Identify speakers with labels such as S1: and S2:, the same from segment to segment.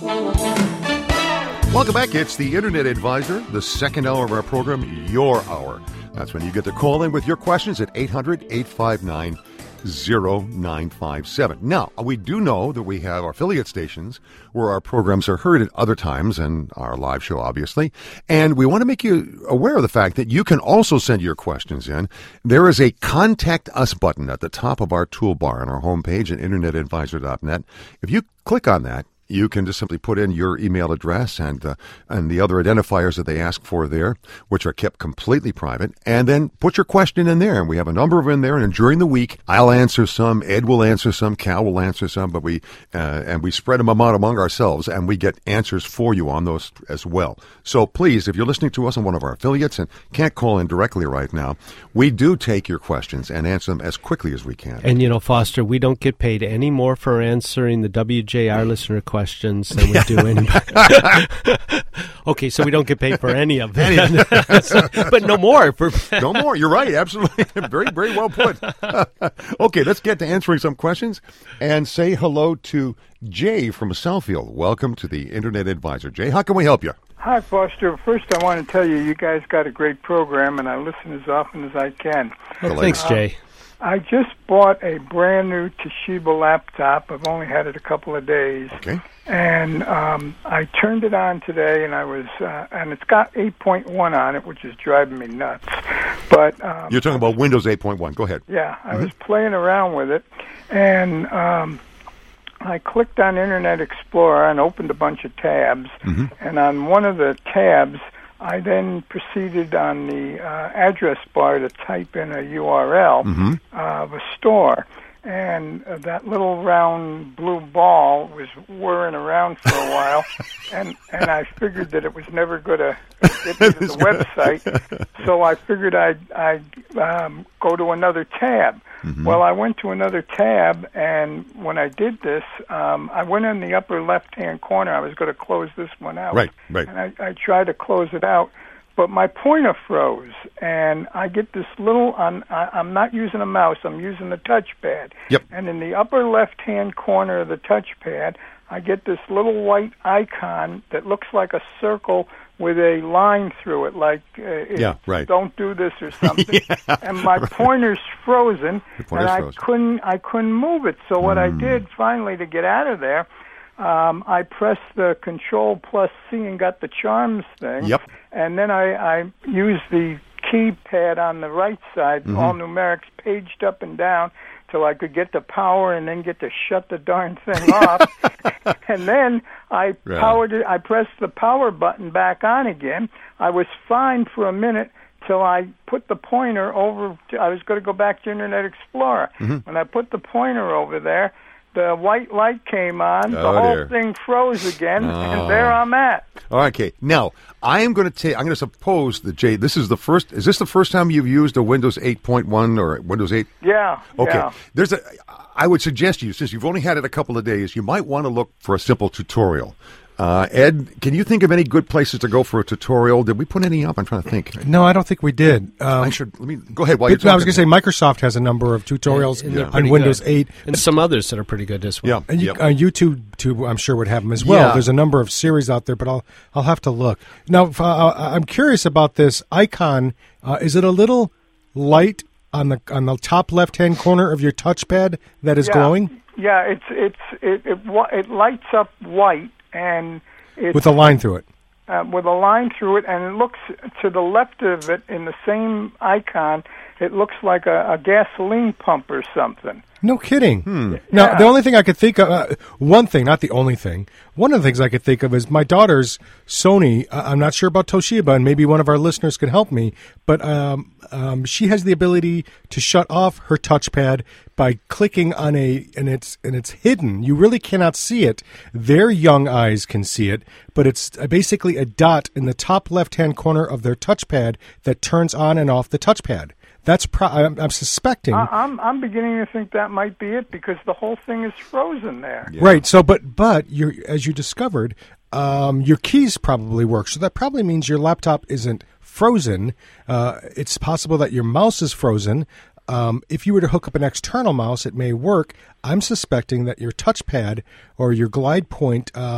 S1: Welcome back. It's the Internet Advisor, the second hour of our program, Your Hour. That's when you get to call in with your questions at 800-859-0957. Now, we do know that we have our affiliate stations where our programs are heard at other times, and our live show, obviously. And we want to make you aware of the fact that you can also send your questions in. There is a Contact Us button at the top of our toolbar on our homepage at internetadvisor.net. If you click on that, you can just simply put in your email address and the other identifiers that they ask for there, which are kept completely private, and then put your question in there. And we have a number of them in there. And during the week, I'll answer some, Ed will answer some, Cal will answer some, but we spread them out among ourselves, and we get answers for you on those as well. So please, if you're listening to us on one of our affiliates and can't call in directly right now, we do take your questions and answer them as quickly as we can.
S2: And, Foster, we don't get paid any more for answering the WJR listener questions than we do anybody. Okay, so we don't get paid for any of it. But no more.
S1: No more. You're right. Absolutely. Very, very well put. Okay, let's get to answering some questions and say hello to Jay from Southfield. Welcome to the Internet Advisor. Jay, how can we help you?
S3: Hi, Foster. First, I want to tell you guys got a great program, and I listen as often as I can.
S2: Well, thanks, Jay.
S3: I just bought a brand new Toshiba laptop. I've only had it a couple of days.
S1: Okay.
S3: And I turned it on today, and and it's got 8.1 on it, which is driving me nuts. But
S1: you're talking about Windows 8.1. Go ahead.
S3: Yeah, I was playing around with it, and I clicked on Internet Explorer and opened a bunch of tabs. And on one of the tabs, I then proceeded on the address bar to type in a URL of a store. And that little round blue ball was whirring around for a while, and I figured that it was never going to get me to the website, so I figured I'd go to another tab. Well, I went to another tab, and when I did this, I went in the upper left-hand corner. I was going to close this one out.
S1: Right.
S3: And I tried to close it out, but my pointer froze, and I get this little, I'm not using a mouse, I'm using the touchpad.
S1: Yep.
S3: And in the upper left-hand corner of the touchpad, I get this little white icon that looks like a circle with a line through it, like don't do this or something. And my pointer's frozen, and I couldn't move it. So what I did finally to get out of there, I pressed the Control+C and got the charms thing.
S1: Yep.
S3: And then I used the keypad on the right side, all numerics, paged up and down till I could get the power and then get to shut the darn thing off. And then I powered it. I pressed the power button back on again. I was fine for a minute till I put the pointer over. I was going to go back to Internet Explorer. When I put the pointer over there, the white light came on, the whole thing froze again, and there I'm at.
S1: Okay, now I'm going to suppose that, Jay, is this the first time you've used a Windows 8.1 or Windows 8?
S3: Yeah.
S1: Okay. Yeah. I would suggest to you, since you've only had it a couple of days, you might want to look for a simple tutorial. Ed, can you think of any good places to go for a tutorial? Did we put any up? I'm trying to think.
S4: No, I don't think we did.
S1: Let me go ahead while you're talking.
S4: I was going to say Microsoft has a number of tutorials on Windows 8.
S2: And some others that are pretty good as well.
S4: Yeah. And YouTube, I'm sure, would have them as well.
S1: Yeah.
S4: There's a number of series out there, but I'll have to look. Now, I'm curious about this icon. Is it a little light on the top left-hand corner of your touchpad that is glowing?
S3: Yeah, it lights up white. And it's,
S4: with a line through it.
S3: With a line through it, and it looks to the left of it in the same icon. It looks like a gasoline pump or something.
S4: No kidding. Now, the only thing I could think of, one thing, not the only thing, one of the things I could think of is my daughter's Sony. I'm not sure about Toshiba, and maybe one of our listeners could help me, but she has the ability to shut off her touchpad by clicking on and it's hidden. You really cannot see it. Their young eyes can see it, but it's basically a dot in the top left-hand corner of their touchpad that turns on and off the touchpad. That's I'm suspecting.
S3: I'm beginning to think that might be it because the whole thing is frozen there.
S4: Yeah. Right. So, but as you discovered, your keys probably work. So that probably means your laptop isn't frozen. It's possible that your mouse is frozen. If you were to hook up an external mouse, it may work. I'm suspecting that your touchpad or your glide point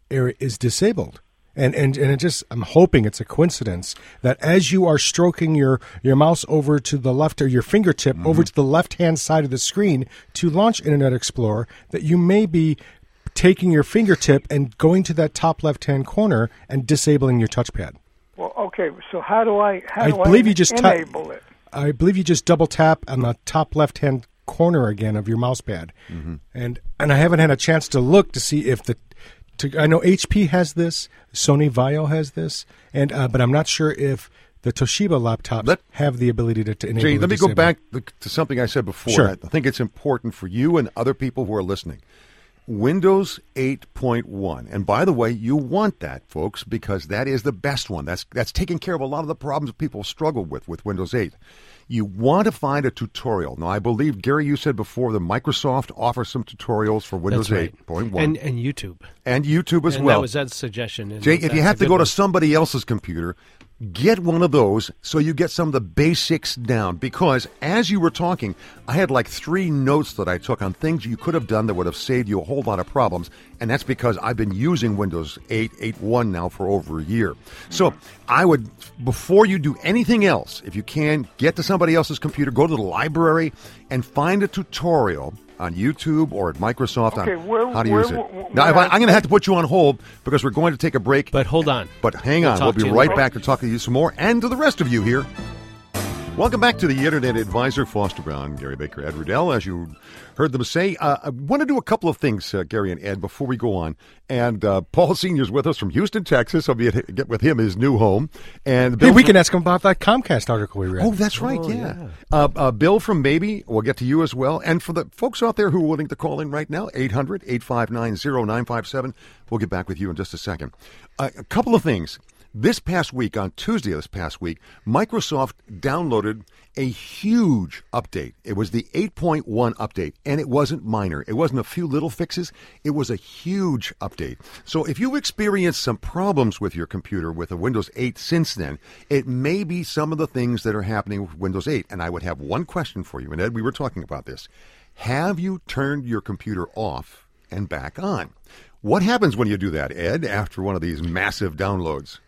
S4: area is disabled. And it just, I'm hoping it's a coincidence that as you are stroking your mouse over to the left, or your fingertip over to the left-hand side of the screen to launch Internet Explorer, that you may be taking your fingertip and going to that top left-hand corner and disabling your touchpad.
S3: Well, okay, so how do I
S4: believe you just
S3: enable it?
S4: I believe you just double tap on the top left-hand corner again of your mouse pad. And I haven't had a chance to look to see if I know HP has this, Sony Vaio has this, and but I'm not sure if the Toshiba laptops have the ability to enable.
S1: Jay, let me go back to something I said before.
S4: Sure.
S1: I think it's important for you and other people who are listening. Windows 8.1, and by the way, you want that, folks, because that is the best one. That's taking care of a lot of the problems people struggle with Windows 8. You want to find a tutorial. Now, I believe, Gary, you said before that Microsoft offers some tutorials for Windows 8.1.
S2: And YouTube.
S1: And YouTube as well.
S2: That was that suggestion.
S1: Jay, if you have to go to somebody else's computer, get one of those so you get some of the basics down. Because as you were talking, I had like 3 notes that I took on things you could have done that would have saved you a whole lot of problems. And that's because I've been using Windows 8.1 now for over a year. So I would, before you do anything else, if you can, get to somebody else's computer, go to the library, and find a tutorial on YouTube or at Microsoft on how to use it. Now, I'm going to have to put you on hold because we're going to take a break.
S2: But hold on.
S1: But hang on. We'll be right back to talk to you some more and to the rest of you here. Welcome back to the Internet Advisor, Foster Brown, Gary Baker, Ed Rudell. As you heard them say, I want to do a couple of things, Gary and Ed, before we go on. And Paul Sr. is with us from Houston, Texas. I'll get with him his new home. And Bill
S4: we can ask him about that Comcast article we read.
S1: Oh, that's right, yeah. Bill from Maybe, we'll get to you as well. And for the folks out there who are willing to call in right now, 800-859-0957. We'll get back with you in just a second. A couple of things. This past week, on Tuesday this past week, Microsoft downloaded a huge update. It was the 8.1 update, and it wasn't minor. It wasn't a few little fixes. It was a huge update. So if you've experienced some problems with your computer with a Windows 8 since then, it may be some of the things that are happening with Windows 8. And I would have one question for you, and Ed, we were talking about this. Have you turned your computer off and back on? What happens when you do that, Ed, after one of these massive downloads?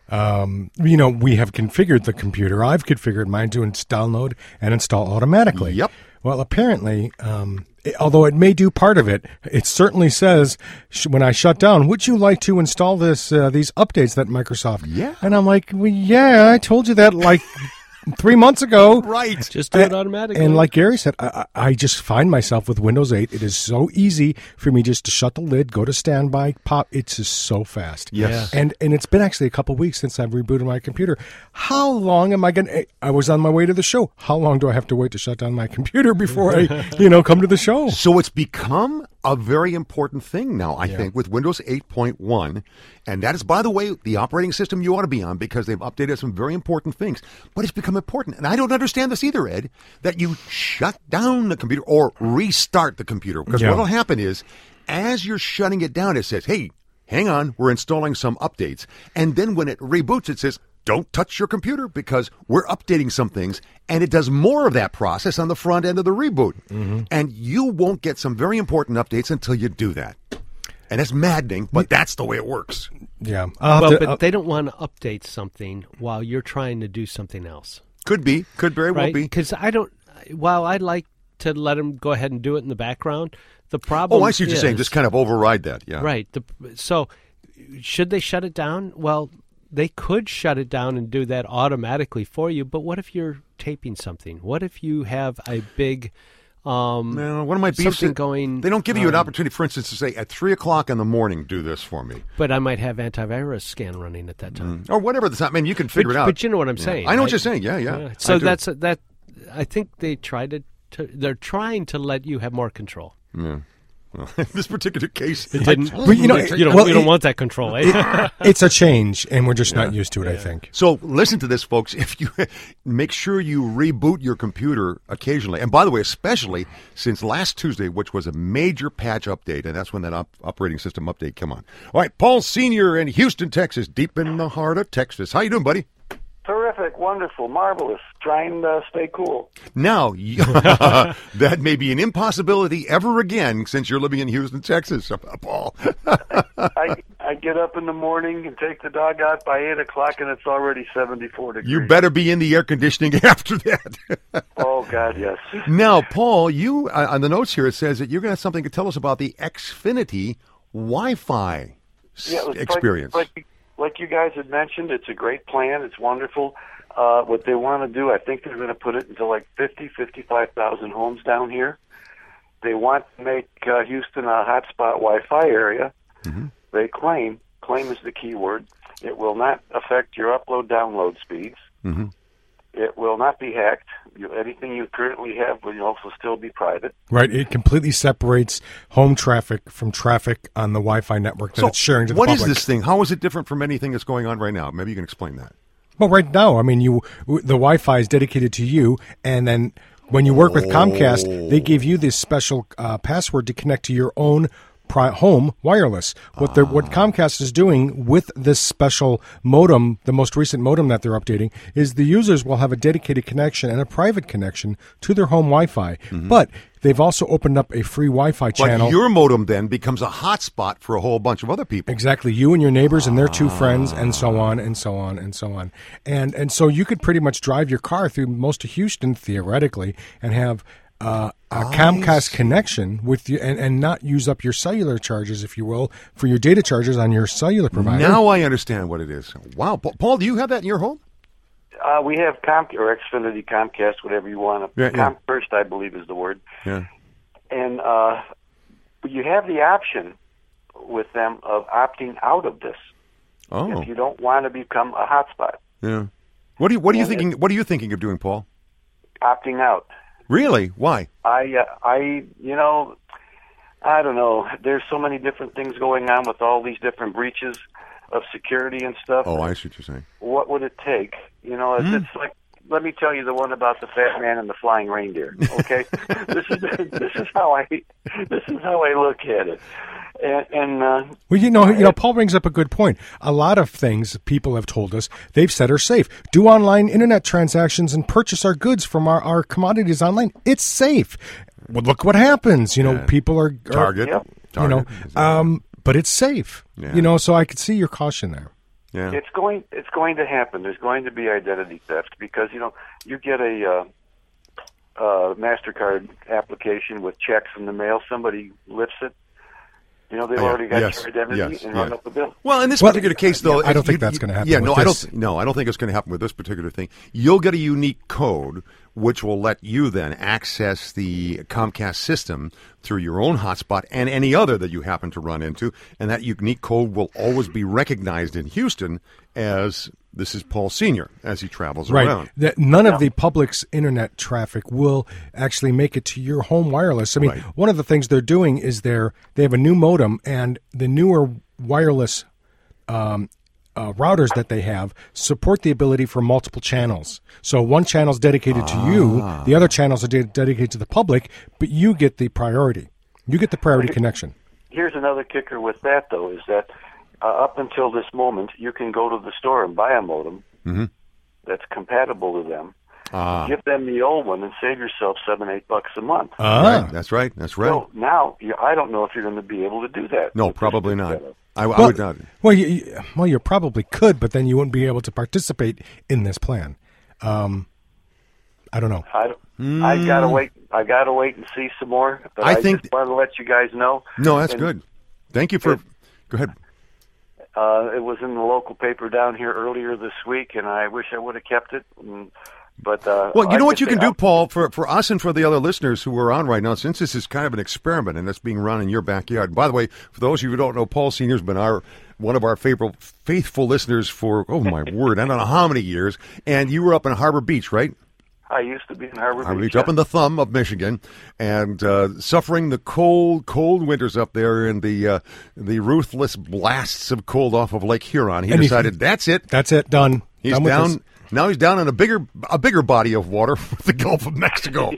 S4: We have configured the computer. I've configured mine to download and install automatically.
S1: Yep.
S4: Well, apparently, although it may do part of it, it certainly says when I shut down, would you like to install these updates that Microsoft?
S1: Yeah.
S4: And I'm like, well, yeah, I told you that like 3 months ago.
S1: Right.
S2: Just do it automatically.
S4: And like Gary said, I just find myself with Windows 8. It is so easy for me just to shut the lid, go to standby, pop. It's just so fast.
S1: Yes.
S4: And it's been actually a couple weeks since I've rebooted my computer. How long am I going to... I was on my way to the show. How long do I have to wait to shut down my computer before I, come to the show?
S1: So it's become a very important thing now, I think, with Windows 8.1. And that is, by the way, the operating system you ought to be on because they've updated some very important things. But it's become important. And I don't understand this either, Ed, that you shut down the computer or restart the computer. Because what will happen is, as you're shutting it down, it says, hey, hang on, we're installing some updates. And then when it reboots, it says, don't touch your computer because we're updating some things, and it does more of that process on the front end of the reboot. Mm-hmm. And you won't get some very important updates until you do that. And it's maddening, but that's the way it works.
S4: Yeah.
S2: But they don't want to update something while you're trying to do something else.
S1: Could be. Could very well be.
S2: Because while I'd like to let them go ahead and do it in the background, the problem
S1: I see what you're saying. Just kind of override that, yeah.
S2: Right. So should they shut it down? Well, they could shut it down and do that automatically for you, but what if you're taping something? What if you have a big
S1: one of my beefs
S2: something going...
S1: They don't give you an opportunity, for instance, to say, at 3 o'clock in the morning, do this for me.
S2: But I might have antivirus scan running at that time.
S1: Or whatever the time. I mean, you can figure it out.
S2: But you know what I'm saying.
S1: I know what you're saying, yeah.
S2: So I think they they're trying to let you have more control.
S1: Yeah. Well, in this particular case,
S2: it didn't.
S4: We
S2: don't want that control.
S4: It's a change, and we're just not used to it, I think.
S1: So listen to this, folks. If you make sure you reboot your computer occasionally, and by the way, especially since last Tuesday, which was a major patch update, and that's when that operating system update came on. All right, Paul Sr. in Houston, Texas, deep in the heart of Texas. How you doing, buddy?
S5: Terrific, wonderful, marvelous. Trying to stay cool.
S1: Now, that may be an impossibility ever again since you're living in Houston, Texas, Paul.
S5: I I get up in the morning and take the dog out by 8 o'clock, and it's already 74 degrees.
S1: You better be in the air conditioning after that.
S5: Oh, God, yes.
S1: Now, Paul, you on the notes here, it says that you're going to have something to tell us about the Xfinity Wi-Fi experience.
S5: Like you guys had mentioned, it's a great plan. It's wonderful. What they want to do, I think they're going to put it into like 55,000 homes down here. They want to make Houston a hotspot Wi-Fi area.
S1: Mm-hmm.
S5: They claim is the key word. It will not affect your upload-download speeds.
S1: Mm-hmm.
S5: It will not be hacked. Anything you currently have will also still be private.
S4: Right. It completely separates home traffic from traffic on the Wi-Fi network that it's sharing to the public.
S1: What is this thing? How is it different from anything that's going on right now? Maybe you can explain that.
S4: Well, right now, I mean, the Wi-Fi is dedicated to you, and then when you work with Comcast, they give you this special password to connect to your own home wireless. What Comcast is doing with this special modem, the most recent modem that they're updating, is the users will have a dedicated connection and a private connection to their home Wi-Fi. Mm-hmm. But they've also opened up a free Wi-Fi channel.
S1: But your modem then becomes a hotspot for a whole bunch of other people.
S4: Exactly. You and your neighbors and their two friends, and so on, and so on, and so on. And so you could pretty much drive your car through most of Houston, theoretically, and have a Comcast connection with you, and not use up your cellular charges, if you will, for your data charges on your cellular provider.
S1: Now I understand what it is. Wow. Paul, do you have that in your home?
S5: We have or Xfinity, Comcast, whatever you want. First, I believe, is the word.
S1: Yeah.
S5: And you have the option with them of opting out of this if you don't want to become a hotspot.
S1: Yeah. What are you thinking? What are you thinking of doing, Paul?
S5: Opting out.
S1: Really? Why?
S5: I don't know. There's so many different things going on with all these different breaches of security and stuff.
S1: Oh, I see what you're saying.
S5: What would it take? It's like, let me tell you the one about the fat man and the flying reindeer. Okay, this is how I look at it.
S4: Well, Paul brings up a good point. A lot of things people have told us they've said are safe. Do online internet transactions and purchase our goods from our commodities online. It's safe. Well, look what happens. People are
S1: Target.
S4: But it's safe.
S1: Yeah.
S4: So I could see your caution there.
S1: Yeah.
S5: It's going to happen. There's going to be identity theft because you get a MasterCard application with checks in the mail. Somebody lifts it. They've already got your identity and run up the bill.
S1: Well, in this particular case, though,
S4: I don't think that's going to happen.
S1: Yeah, I don't think it's going to happen with this particular thing. You'll get a unique code which will let you then access the Comcast system through your own hotspot and any other that you happen to run into, and that unique code will always be recognized in Houston as this is Paul Sr. as he travels around.
S4: Right. None of the public's internet traffic will actually make it to your home wireless. I mean, one of the things they're doing is they have a new modem, and the newer wireless routers that they have support the ability for multiple channels. So one channel is dedicated to you, the other channels are dedicated to the public, but you get the priority. You get the priority connection.
S5: Here's another kicker with that, though, is that up until this moment, you can go to the store and buy a modem that's compatible to them. Give them the old one and save yourself $7-8 a month.
S1: Right. That's right. So
S5: now, I don't know if you're going to be able to do that.
S1: No, probably not. I would not.
S4: Well, you probably could, but then you wouldn't be able to participate in this plan. I don't know.
S5: I gotta wait. I gotta wait and see some more. But I just want to let you guys know.
S1: No, that's good. Thank you for. Go ahead.
S5: It was in the local paper down here earlier this week, and I wish I would have kept it. But
S1: well, you know what you can do, Paul, for us and for the other listeners who are on right now, since this is kind of an experiment and it's being run in your backyard. By the way, for those of you who don't know, Paul Sr. has been one of our faithful listeners for, oh my word, I don't know how many years. And you were up in Harbor Beach, right?
S5: I used to be in Harbor Beach.
S1: Up in the thumb of Michigan, and suffering the cold winters up there and the ruthless blasts of cold off of Lake Huron. He decided that's it.
S4: That's it. Done.
S1: He's down. Now he's down in a bigger body of water, the Gulf of Mexico.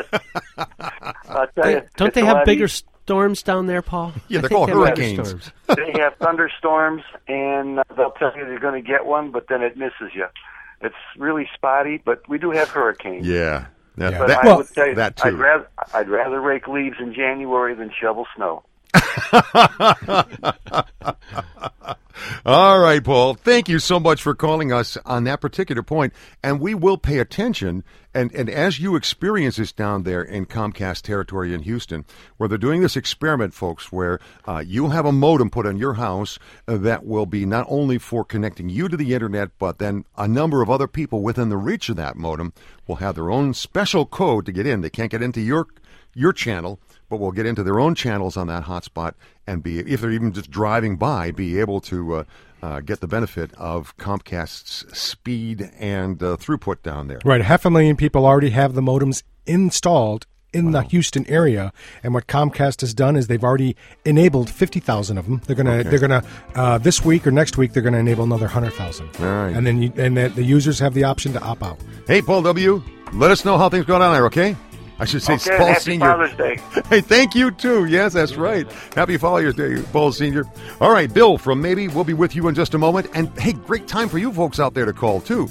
S5: I'll tell you,
S2: don't they have bigger storms down there, Paul?
S1: Yeah, they're called hurricanes.
S5: They have thunderstorms, and they'll tell you they're going to get one, but then it misses you. It's really spotty, but we do have hurricanes.
S1: Yeah.
S5: But I would tell you,
S1: that too.
S5: I'd rather rake leaves in January than shovel snow.
S1: All right, Paul. Thank you so much for calling us on that particular point, and we will pay attention. And as you experience this down there in Comcast territory in Houston, where they're doing this experiment, folks, where you'll have a modem put on your house that will be not only for connecting you to the internet, but then a number of other people within the reach of that modem will have their own special code to get in. They can't get into your channel, but will get into their own channels on that hotspot and be, if they're even just driving by, be able to get the benefit of Comcast's speed and throughput down there.
S4: Right, 500,000 people already have the modems installed in the Houston area, and what Comcast has done is they've already enabled 50,000 of them. They're gonna this week or next week they're gonna enable another 100,000.
S1: All right,
S4: and then the users have the option to opt out.
S1: Hey, Paul W., let us know how things go down there, okay? I should say
S5: Okay,
S1: Paul
S5: happy
S1: Senior.
S5: Father's Day.
S1: Hey, thank you too. Yes, that's right. Happy Father's Day, Paul Senior. All right, Bill from Maybe, we'll be with you in just a moment. And hey, great time for you folks out there to call too.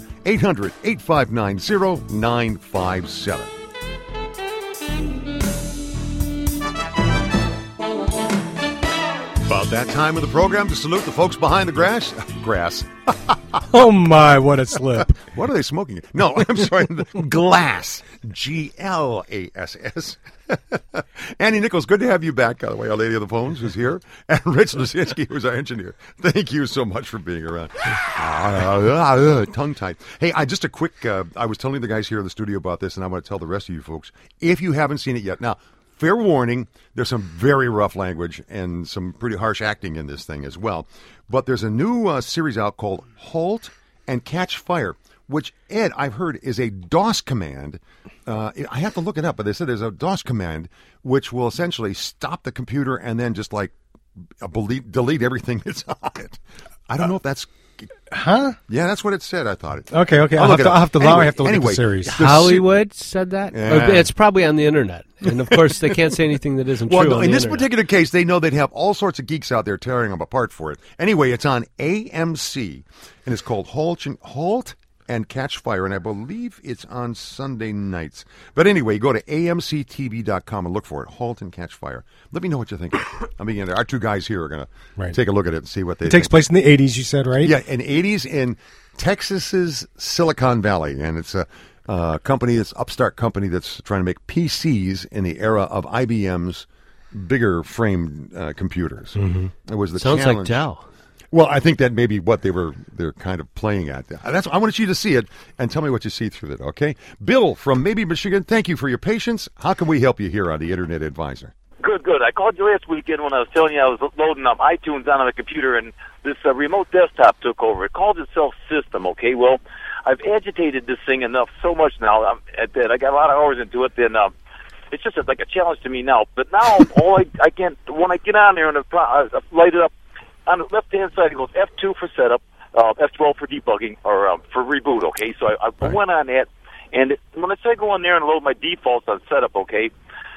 S1: 800-859-0957. About that time of the program to salute the folks behind the grass.
S4: Oh my, what a slip.
S1: What are they smoking? No, I'm sorry. Glass. Glass. Annie Nichols, good to have you back, by the way. Our lady of the phones who's here. And Rich Lusinski, who's our engineer. Thank you so much for being around. Tongue-tied. Hey, just a quick, I was telling the guys here in the studio about this, and I want to tell the rest of you folks, if you haven't seen it yet. Now, fair warning, there's some very rough language and some pretty harsh acting in this thing as well. But there's a new series out called Halt and Catch Fire, which, Ed, I've heard is a DOS command. I have to look it up, but they said there's a DOS command which will essentially stop the computer and then just like delete everything that's on it. I don't know if that's...
S4: Huh?
S1: Yeah, that's what it said. I thought it.
S4: Okay. I'll have to look at the series.
S2: Hollywood said that?
S1: Yeah.
S2: It's probably on the internet. And, of course, they can't say anything that isn't
S1: Well,
S2: true
S1: no,
S2: on
S1: in
S2: the
S1: this
S2: internet.
S1: particular case, they know they'd have all sorts of geeks out there tearing them apart for it. Anyway, it's on AMC, and it's called Halt and Catch Fire, and I believe it's on Sunday nights. But anyway, go to amctv.com and look for it, Halt and Catch Fire. Let me know what you think. I mean, our two guys here are going to take a look at it and see what they think.
S4: It takes place in the 80s, you said, right?
S1: Yeah, in the 80s in Texas's Silicon Valley, and it's a company, this upstart company that's trying to make PCs in the era of IBM's bigger frame computers. Mm-hmm. It was the
S2: Sounds
S1: challenge.
S2: like Dell.
S1: Well, I think that may be what they're kind of playing at. I want you to see it and tell me what you see through it, okay? Bill from Maybe, Michigan, thank you for your patience. How can we help you here on the Internet Advisor?
S6: Good. I called you last weekend when I was telling you I was loading up iTunes on the computer, and this remote desktop took over. It called itself System, okay? Well, I've agitated this thing so much now that I got a lot of hours into it, then it's just like a challenge to me now. But now, I can't, when I get on there and I light it up, on the left-hand side, it goes F2 for setup, F12 for debugging, or for reboot, okay? So I went on that, and when I say go on there and load my defaults on setup, okay,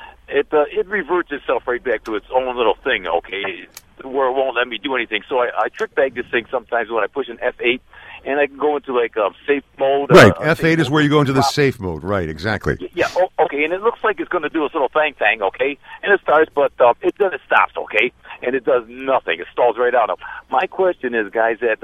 S6: it reverts itself right back to its own little thing, okay, where it won't let me do anything. So I trick bag this thing sometimes when I push an F8, and I can go into like safe mode.
S1: Right, F8 is where you go into the safe mode. Right, exactly.
S6: Yeah, okay, and it looks like it's going to do its little thing, okay, and it starts, but it stops, okay, and it does nothing. It stalls right out. My question is, guys, that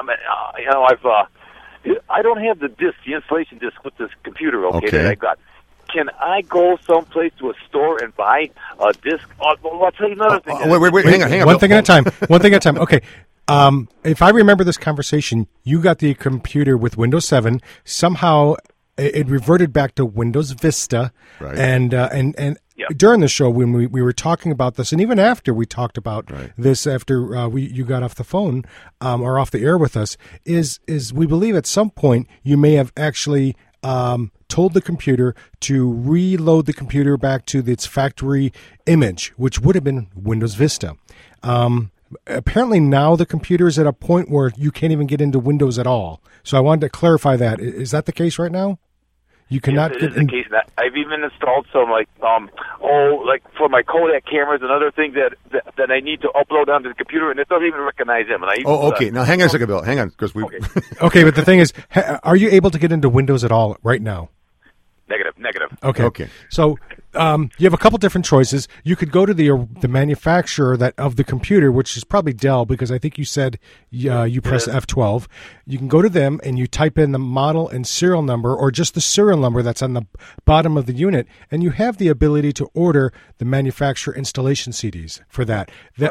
S6: I don't have the installation disc with this computer, okay, that I got. Can I go someplace to a store and buy a disc? Well, I'll tell you another thing.
S1: Wait, hang on.
S4: One thing at a time. Okay. If I remember this conversation, you got the computer with Windows 7. Somehow it reverted back to Windows Vista.
S1: Right.
S4: And during the show, when we were talking about this, and even after we talked about this, after you got off the phone or off the air with us, is we believe at some point you may have actually told the computer to reload the computer back to its factory image, which would have been Windows Vista. Apparently now the computer is at a point where you can't even get into Windows at all. So I wanted to clarify that. Is that the case right now? You cannot
S6: get
S4: in.
S6: The case. I've even installed some like for my Kodak cameras and other things that I need to upload onto the computer, and it doesn't even recognize them. And
S1: okay. Now hang on a second, Bill. Hang on, because we.
S4: Okay, but the thing is, are you able to get into Windows at all right now?
S6: Negative.
S4: Okay. So you have a couple different choices. You could go to the manufacturer of the computer, which is probably Dell, because I think you said you press F12. You can go to them and you type in the model and serial number, or just the serial number that's on the bottom of the unit, and you have the ability to order the manufacturer installation CDs for that.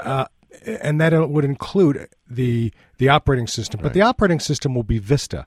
S4: And that would include the operating system. But the operating system will be Vista,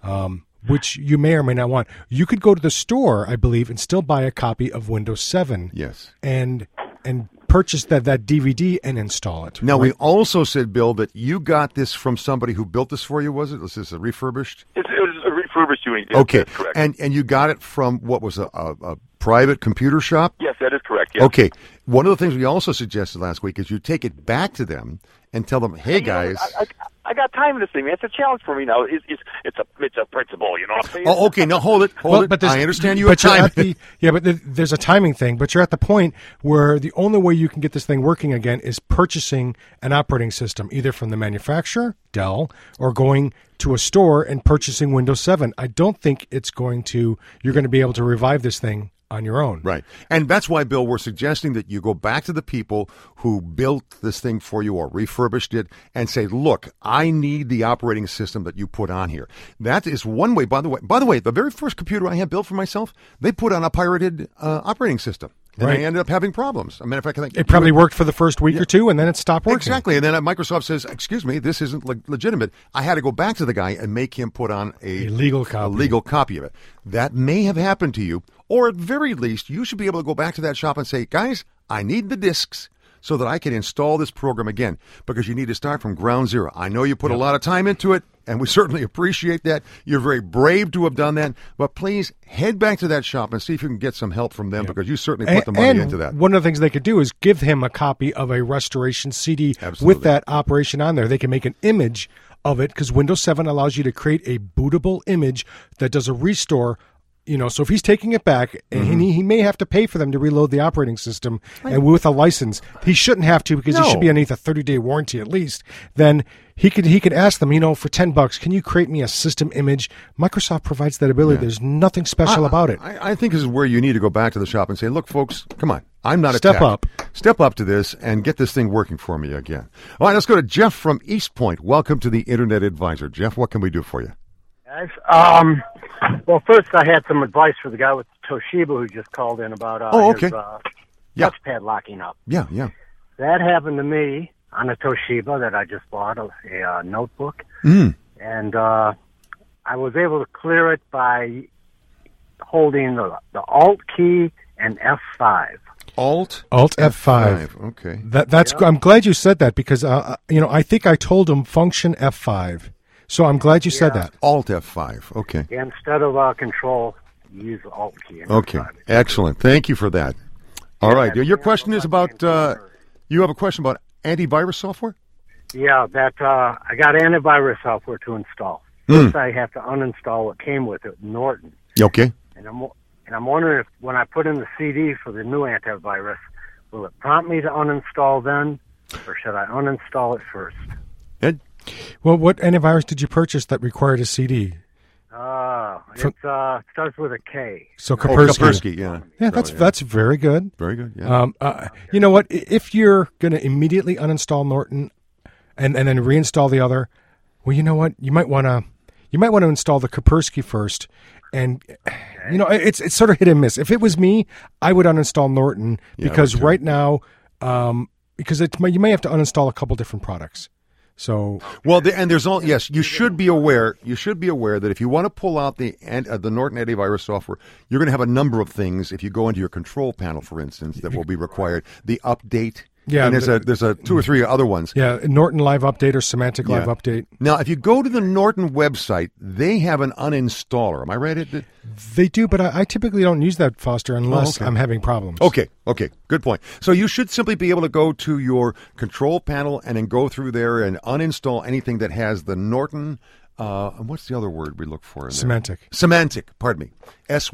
S4: which you may or may not want. You could go to the store, I believe, and still buy a copy of Windows 7.
S1: Yes.
S4: And purchase that DVD and install it.
S1: Now, we also said, Bill, that you got this from somebody who built this for you, was it? Was this a refurbished?
S6: It was a refurbished unit. Yes,
S1: okay.
S6: That's correct.
S1: And you got it from, what was a private computer shop?
S6: Yes, that is correct. Yes.
S1: Okay. One of the things we also suggested last week is you take it back to them and tell them, hey, guys.
S6: I got time in this thing, man. It's a challenge for me now. It's a principle, you know what I'm saying?
S1: Oh, okay. Now, hold it. But I understand you have time.
S4: But there's a timing thing. But you're at the point where the only way you can get this thing working again is purchasing an operating system, either from the manufacturer, Dell, or going to a store and purchasing Windows 7. I don't think you're going to be able to revive this thing on your own.
S1: Right. And that's why, Bill, we're suggesting that you go back to the people who built this thing for you or refurbished it and say, look, I need the operating system that you put on here. That is one way. By the way, the very first computer I had built for myself, they put on a pirated operating system. And I ended up having problems. As a matter of fact, I think
S4: it probably worked for the first week or two, and then it stopped working.
S1: Exactly. And then Microsoft says, excuse me, this isn't legitimate. I had to go back to the guy and make him put on a legal copy of it. That may have happened to you, or at very least, you should be able to go back to that shop and say, guys, I need the discs so that I can install this program again, because you need to start from ground zero. I know you put a lot of time into it, and we certainly appreciate that. You're very brave to have done that, but please head back to that shop and see if you can get some help from them, because you certainly put the money into that.
S4: One of the things they could do is give him a copy of a restoration CD with that operation on there. They can make an image of it, because Windows 7 allows you to create a bootable image that does a restore. So if he's taking it back, and he may have to pay for them to reload the operating system, and with a license, he shouldn't have to, because he should be underneath a 30-day warranty at least. Then he could ask them, for $10, can you create me a system image? Microsoft provides that ability. Yeah. There's nothing special about it.
S1: I think this is where you need to go back to the shop and say, look, folks, come on. I'm not a
S4: Step
S1: tech.
S4: up.
S1: Step up to this and get this thing working for me again. All right, let's go to Jeff from East Point. Welcome to the Internet Advisor. Jeff, what can we do for you?
S7: Guys, well, first I had some advice for the guy with Toshiba who just called in about his touchpad locking up.
S1: Yeah.
S7: That happened to me on a Toshiba that I just bought, a notebook. And I was able to clear it by holding the Alt key and F5.
S1: Alt
S4: F5.
S1: Okay.
S4: That's. I'm glad you said that, because I think I told him function F5. So I'm glad you said that.
S1: Alt F5. Okay.
S7: Instead of Control, use the Alt key.
S1: Okay. F5. Excellent. Thank you for that. All right. Your question is about. You have a question about antivirus software?
S7: Yeah, I got antivirus software to install. First, I have to uninstall what came with it, Norton.
S1: Okay.
S7: And I'm wondering if when I put in the CD for the new antivirus, will it prompt me to uninstall then, or should I uninstall it first?
S1: Ed?
S4: Well, what antivirus did you purchase that required a CD?
S7: It starts with a K.
S4: So Kaspersky.
S1: Yeah,
S4: that's very good.
S1: Very good. Yeah.
S4: You know what? If you're going to immediately uninstall Norton and then reinstall the other, well, you know what? You might want to install the Kaspersky first. And it's sort of hit and miss. If it was me, I would uninstall Norton, because right now, because you may have to uninstall a couple different products. So you should be aware. You should be aware that if you want to pull out the Norton antivirus software, you're going to have a number of things. If you go into your control panel, for instance, that will be required. The update. Yeah, and there's a 2 or 3 other ones. Yeah, Norton Live Update or Semantic Live Update.
S1: Now, if you go to the Norton website, they have an uninstaller. Am I right?
S4: They do, but I typically don't use that, Foster, unless I'm having problems.
S1: Okay, good point. So you should simply be able to go to your control panel and then go through there and uninstall anything that has the Norton. What's the other word we look for in there? Semantic, pardon me.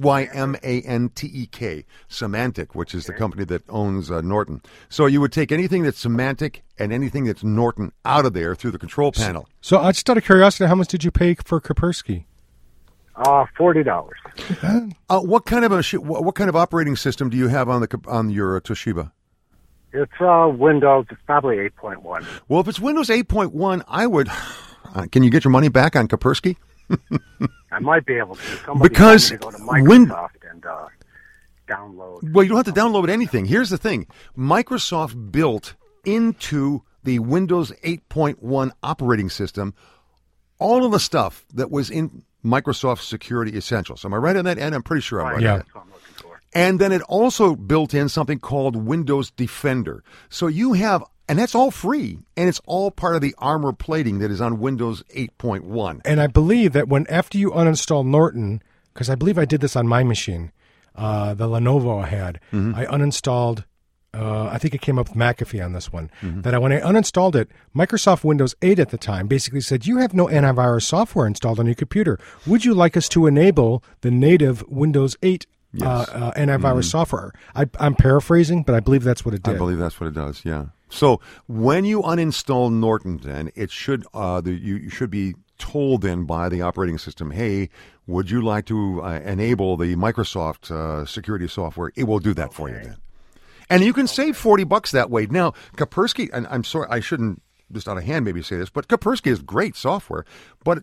S1: Symantek. Semantic, which is the company that owns Norton. So you would take anything that's Semantic and anything that's Norton out of there through the control panel.
S4: So just out of curiosity, how much did you pay for Kaspersky?
S7: $40.
S1: What kind of operating system do you have on your Toshiba?
S7: It's Windows. It's probably 8.1.
S1: Well, if it's Windows 8.1, I would. Can you get your money back on Kaspersky?
S7: I might be able to. Somebody
S1: Because
S7: told me to go to Microsoft and download.
S1: Well, you don't have to download anything. Here's the thing: Microsoft built into the Windows 8.1 operating system all of the stuff that was in Microsoft Security Essentials. Am I right on that end? I'm pretty sure I'm right.
S4: Yeah.
S1: On that.
S7: That's what I'm looking for.
S1: And then it also built in something called Windows Defender. So you have, and that's all free, and it's all part of the armor plating that is on Windows 8.1.
S4: And I believe that after you uninstall Norton, because I believe I did this on my machine, the Lenovo I had, I uninstalled. I think it came up with McAfee on this one. That when I uninstalled it, Microsoft Windows 8 at the time basically said, "You have no antivirus software installed on your computer. Would you like us to enable the native Windows 8 antivirus software?" I'm paraphrasing, but I believe that's what it did.
S1: I believe that's what it does. Yeah. So when you uninstall Norton, then it should you should be told then by the operating system, "Hey, would you like to enable the Microsoft security software?" It will do that for you then. And you can save $40 that way. Now, Kaspersky, and I'm sorry, I shouldn't just out of hand maybe say this, but Kaspersky is great software. But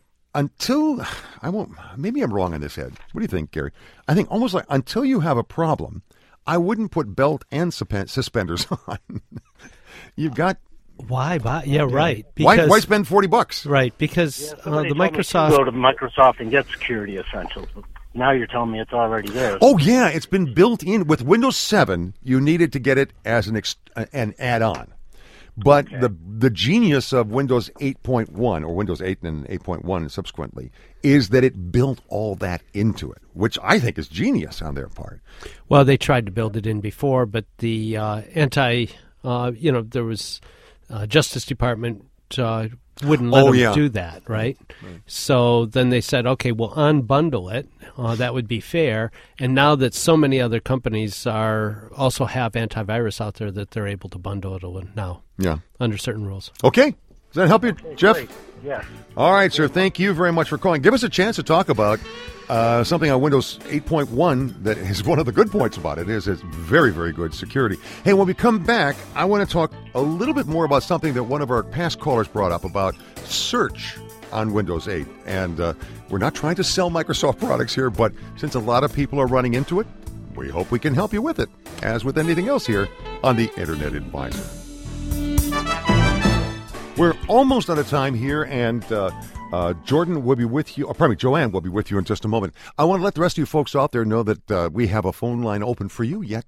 S1: maybe I'm wrong on this, Ed. What do you think, Gary? I think almost like until you have a problem, I wouldn't put belt and suspenders on. You've got.
S2: Why? Yeah, right.
S1: Because, why spend $40?
S2: Right, because the Microsoft.
S7: Go to Microsoft and get Security Essentials. Now you're telling me it's already there.
S1: Oh, yeah, it's been built in. With Windows 7, you needed to get it as an add-on. But the genius of Windows 8.1, or Windows 8 and 8.1 subsequently, is that it built all that into it, which I think is genius on their part.
S2: Well, they tried to build it in before, but the there was Justice Department wouldn't let them do that, right? So then they said, okay, we'll unbundle it. That would be fair. And now that so many other companies also have antivirus out there, that they're able to bundle it now.
S1: Yeah.
S2: Under certain rules.
S1: Okay. Does that help you, Jeff?
S7: Great. Yes.
S1: All right, sir. Thank you very much for calling. Give us a chance to talk about something on Windows 8.1 that is one of the good points about it is it's very, very good security. Hey, when we come back, I want to talk a little bit more about something that one of our past callers brought up about search on Windows 8. And we're not trying to sell Microsoft products here, but since a lot of people are running into it, we hope we can help you with it, as with anything else here on the Internet Advisor. We're almost out of time here, and Jordan will be with you. Joanne will be with you in just a moment. I want to let the rest of you folks out there know that we have a phone line open for you yet.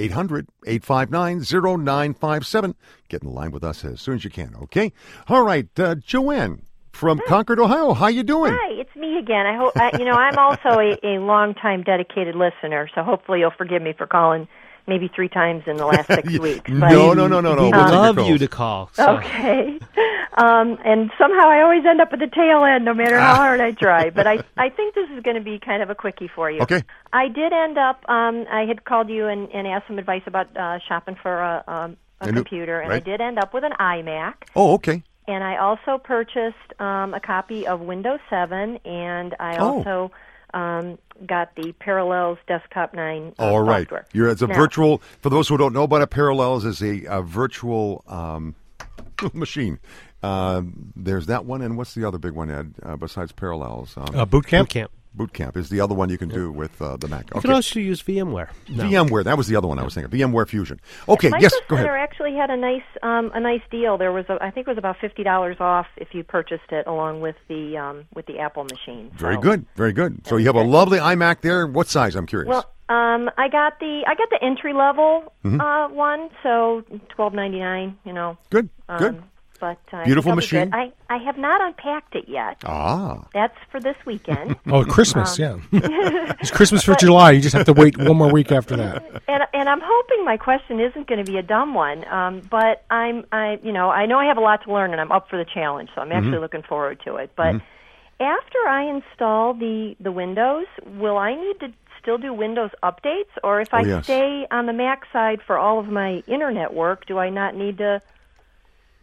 S1: 800-859-0957. Get in line with us as soon as you can, okay? All right, Joanne from Concord, Ohio. How you doing?
S8: Hi, it's me again. I hope I'm also a long-time dedicated listener, so hopefully you'll forgive me for calling maybe 3 times in the last 6 weeks. But,
S1: No.
S2: We would love you to call. So.
S8: Okay. And somehow I always end up at the tail end, no matter how hard I try. But I think this is going to be kind of a quickie for you.
S1: Okay.
S8: I did end up, I had called you and asked some advice about shopping for a computer, and
S1: right.
S8: I did end up with an iMac.
S1: Oh, okay.
S8: And I also purchased a copy of Windows 7, and I also got the Parallels Desktop 9
S1: All right.
S8: software.
S1: It's a virtual, for those who don't know about it, Parallels is a virtual machine. There's that one, and what's the other big one, Ed, besides Parallels?
S4: Boot Camp?
S1: Boot Camp is the other one you can do with the Mac.
S2: You can also use VMware.
S1: VMware, that was the other one I was thinking. VMware Fusion. Okay,
S8: Micro
S1: yes, go ahead.
S8: Center actually had a nice deal. There was I think it was about $50 off if you purchased it along with the Apple machine.
S1: Very good, very good. So you have a lovely iMac there. What size? I'm curious.
S8: Well, I got the entry level one, so $12.99.
S1: Good.
S8: But
S1: beautiful machine.
S8: I have not unpacked it yet. That's for this weekend.
S4: Oh, Christmas, yeah. It's Christmas for July. You just have to wait one more week after that.
S8: And I'm hoping my question isn't going to be a dumb one. But I know I have a lot to learn, and I'm up for the challenge, so I'm actually looking forward to it. But after I install the Windows, will I need to still do Windows updates, or if I stay on the Mac side for all of my internet work, do I not need to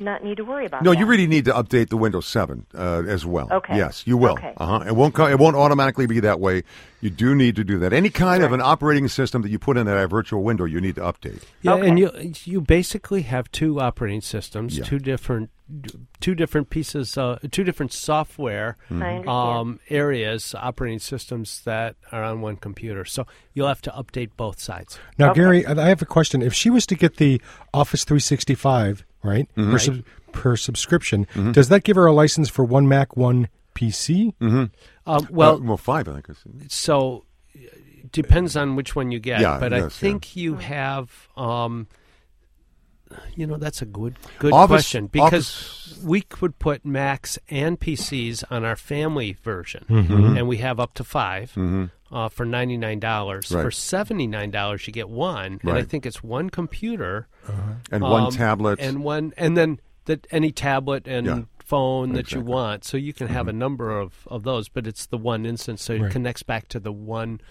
S8: not need to worry about
S1: No,
S8: that.
S1: you really need to update the Windows 7 as well.
S8: Okay.
S1: Yes, you will.
S8: Okay.
S1: It won't automatically be that way. You do need to do that. Any kind of an operating system that you put in that virtual window, you need to update.
S2: Yeah,
S8: Okay.
S2: and you basically have two operating systems,
S1: Yeah.
S2: two different pieces, two different software
S8: I understand.
S2: areas, operating systems that are on one computer. So you'll have to update both sides.
S4: Now,
S8: Okay.
S4: Gary, I have a question. If she was to get the Office 365, right, per subscription, does that give her a license for one Mac, one PC?
S2: Well,
S1: 5, I think.
S2: so it depends on which one you get.
S1: Yeah,
S2: but
S1: it
S2: I
S1: does,
S2: think you have. That's a good
S1: Office-
S2: question because
S1: Office-
S2: we could put Macs and PCs on our family version,
S1: Mm-hmm.
S2: and we have up to 5 for $99.
S1: Right.
S2: For $79, you get one, and I
S1: Right.
S2: think it's one computer
S1: And one tablet.
S2: and then any tablet and
S1: Yeah.
S2: phone that you
S1: Exactly.
S2: want. So you can have a number of those, but it's the one instance, so it
S4: Right.
S2: connects back to the one.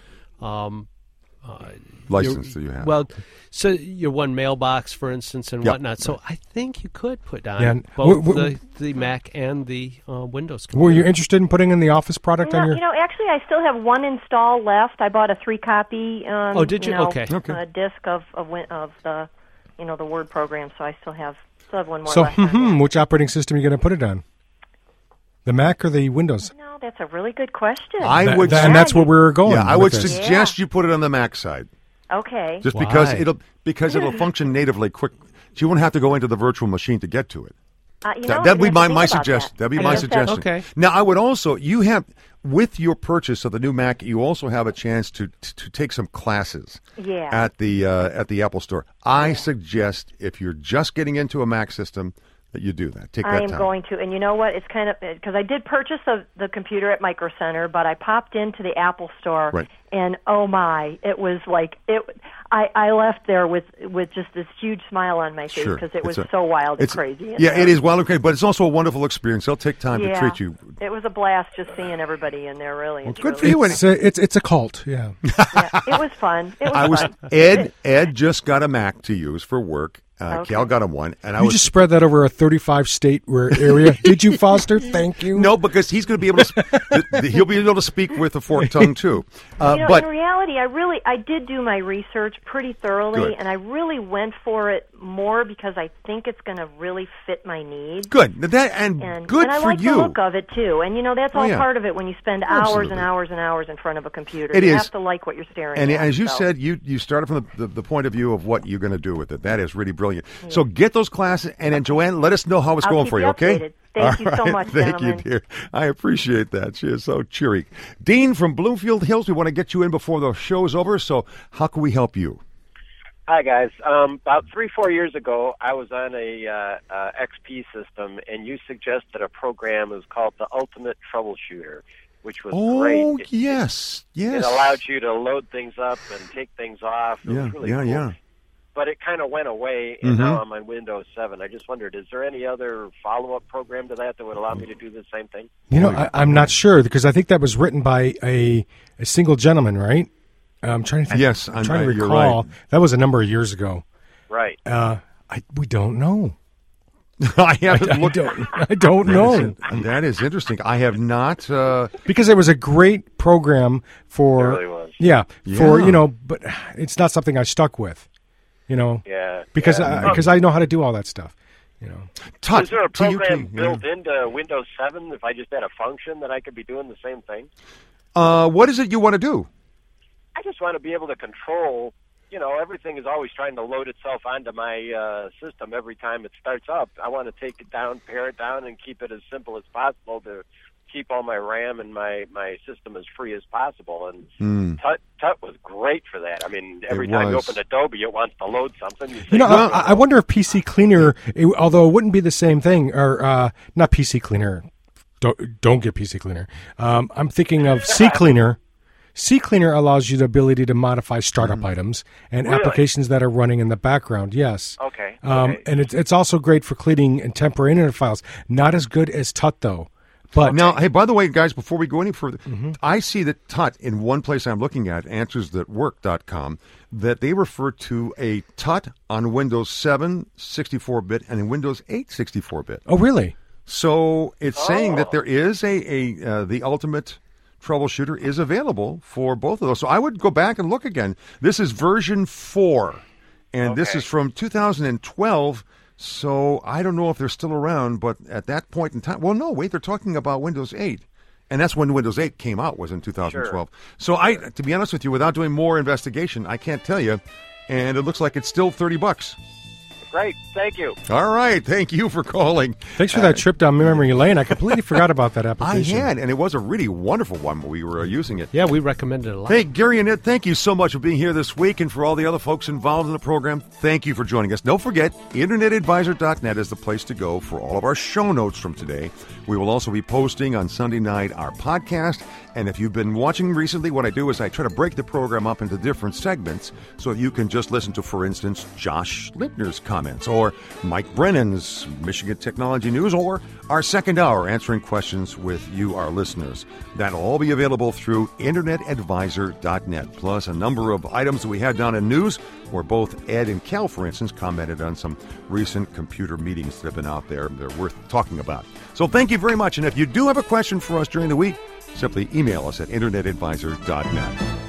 S1: license that you have.
S2: Well, so your one mailbox, for instance, and
S1: Yep.
S2: whatnot. So I think you could put on
S4: Yeah, and
S2: both
S4: the
S2: Mac and the Windows
S4: Were
S2: computer.
S4: you interested in putting in the Office product on your?
S8: Actually, I still have one install left. I bought a 3-copy.
S2: Oh, did you? Okay.
S8: Disc of the, the Word program. So I still have one more
S4: So,
S8: left. on that.
S4: which operating system are you going to put it on? The Mac or the Windows?
S8: No, that's a really good question.
S1: I would.
S4: And that's where we were going.
S1: Yeah, I would
S4: with this.
S1: suggest you put it on the Mac side,
S8: Okay.
S1: just
S2: Why?
S1: because it'll function natively quick. So you won't have to go into the virtual machine to get to it.
S8: we
S1: That'd be
S8: have to
S1: my
S8: think about
S1: suggestion.
S8: that.
S1: That'd be
S8: I
S1: my
S8: guess that's-
S1: suggestion.
S2: Okay.
S1: Now, I would also with your purchase of the new Mac, you also have a chance to take some classes.
S8: Yeah.
S1: At the Apple Store. I suggest if you're just getting into a Mac system that you do that. Take that
S8: I am
S1: time.
S8: going to, and you know what? It's kind of because I did purchase the computer at Micro Center, but I popped into the Apple Store,
S1: Right.
S8: and oh my, it was like it. I left there with just this huge smile on my face
S1: Sure.
S8: because it was
S1: It's
S8: so wild and
S1: It's
S8: crazy.
S1: Yeah, it is wild and crazy, but it's also a wonderful experience. They'll take time to
S8: Yeah.
S1: treat you.
S8: It was a blast just seeing everybody in there. Really, it's
S1: good for
S8: really
S1: you. And
S4: It's a cult. Yeah.
S8: yeah, it was fun. It was fun.
S1: Ed just got a Mac to use for work.
S8: Okay.
S1: Cal got him one, and I
S4: You
S1: was
S4: just spread that over a 35-state area. Did you, Foster? Thank you.
S1: no, because he's going to be able to. He'll be able to speak with a forked tongue too. But
S8: in reality, I did do my research pretty thoroughly,
S1: Good.
S8: and I really went for it more because I think it's going to really fit my needs.
S1: good, and good
S8: and I
S1: for
S8: like
S1: you.
S8: the look of it too. And that's all
S1: yeah.
S8: part of it when you spend hours
S1: Absolutely.
S8: and hours and hours in front of a computer.
S1: It
S8: you
S1: is.
S8: have to like what you're staring
S1: And
S8: at.
S1: as you
S8: so.
S1: said, you started from the point of view of what you're going to do with it. That is really brilliant. So get those classes, and then Joanne, let us know how it's
S8: I'll
S1: going
S8: keep
S1: for you.
S8: you
S1: Okay.
S8: updated. Thank you so
S1: All right.
S8: much,
S1: Thank
S8: gentlemen.
S1: you, dear. I appreciate that. She is so cheery. Dean from Bloomfield Hills, we want to get you in before the show is over. So how can we help you?
S9: Hi, guys. About 3-4 years ago, I was on a XP system, and you suggested a program was called the Ultimate Troubleshooter, which was great.
S1: Oh, yes.
S9: It allowed you to load things up and take things off. It was really cool.
S1: Yeah.
S9: But it kind of went away, and now I'm on Windows 7. I just wondered, is there any other follow-up program to that would allow me to do the same thing?
S4: I'm not sure because I think that was written by a single gentleman, right? I'm trying to think.
S1: Yes,
S4: I'm trying to
S1: you're
S4: recall.
S1: right.
S4: That was a number of years ago.
S9: Right.
S4: We don't know.
S1: I haven't looked.
S4: I don't know.
S1: That is interesting. I have not.
S4: Because it was a great program for.
S9: It really was.
S4: Yeah, for
S1: Yeah.
S4: but it's not something I stuck with.
S9: Yeah.
S4: Because
S9: yeah.
S4: I know how to do all that stuff.
S1: Tut,
S9: Is there a program
S1: TUT,
S9: built into Windows 7 if I just had a function that I could be doing the same thing?
S1: What is it you want to do?
S9: I just want to be able to control, everything is always trying to load itself onto my system every time it starts up. I want to take it down, pare it down, and keep it as simple as possible to keep all my RAM and my system as free as possible. And Tut was great for that. I mean, every time you
S1: was.
S9: open Adobe, it wants to load something. You say,
S4: I wonder if PC Cleaner, although it wouldn't be the same thing, or not PC Cleaner. Don't get PC Cleaner. I'm thinking of CCleaner. CCleaner allows you the ability to modify startup items and
S9: Really?
S4: applications that are running in the background. Yes.
S9: Okay.
S4: And it's also great for cleaning and temporary internet files. Not as good as Tut though. But
S1: now, hey, by the way, guys, before we go any further, I see that Tut, in one place I'm looking at, AnswersThatWork.com, that they refer to a Tut on Windows 7 64-bit and in Windows 8 64-bit.
S4: Oh, really?
S1: So it's saying that there is the ultimate troubleshooter is available for both of those. So I would go back and look again. This is version 4, and this is from 2012. So I don't know if they're still around, but at that point in time, well, no, wait, they're talking about Windows 8. And that's when Windows 8 came out, was in 2012.
S9: Sure.
S1: So to be honest with you, without doing more investigation, I can't tell you. And it looks like it's still $30.
S9: Great. Thank you.
S1: All right. Thank you for calling.
S4: Thanks for that trip down memory lane. I completely forgot about that application.
S1: I had, and it was a really wonderful one when we were using it.
S2: Yeah, we recommend it a lot.
S1: Hey, Gary and Ed, thank you so much for being here this week. And for all the other folks involved in the program, thank you for joining us. Don't forget, InternetAdvisor.net is the place to go for all of our show notes from today. We will also be posting on Sunday night our podcast. And if you've been watching recently, what I do is I try to break the program up into different segments so you can just listen to, for instance, Josh Lipner's comments, or Mike Brennan's Michigan Technology News, or our second hour answering questions with you, our listeners. That'll all be available through InternetAdvisor.net, plus a number of items that we had down in news, where both Ed and Cal, for instance, commented on some recent computer meetings that have been out there. They're worth talking about. So thank you very much. And if you do have a question for us during the week, simply email us at InternetAdvisor.net.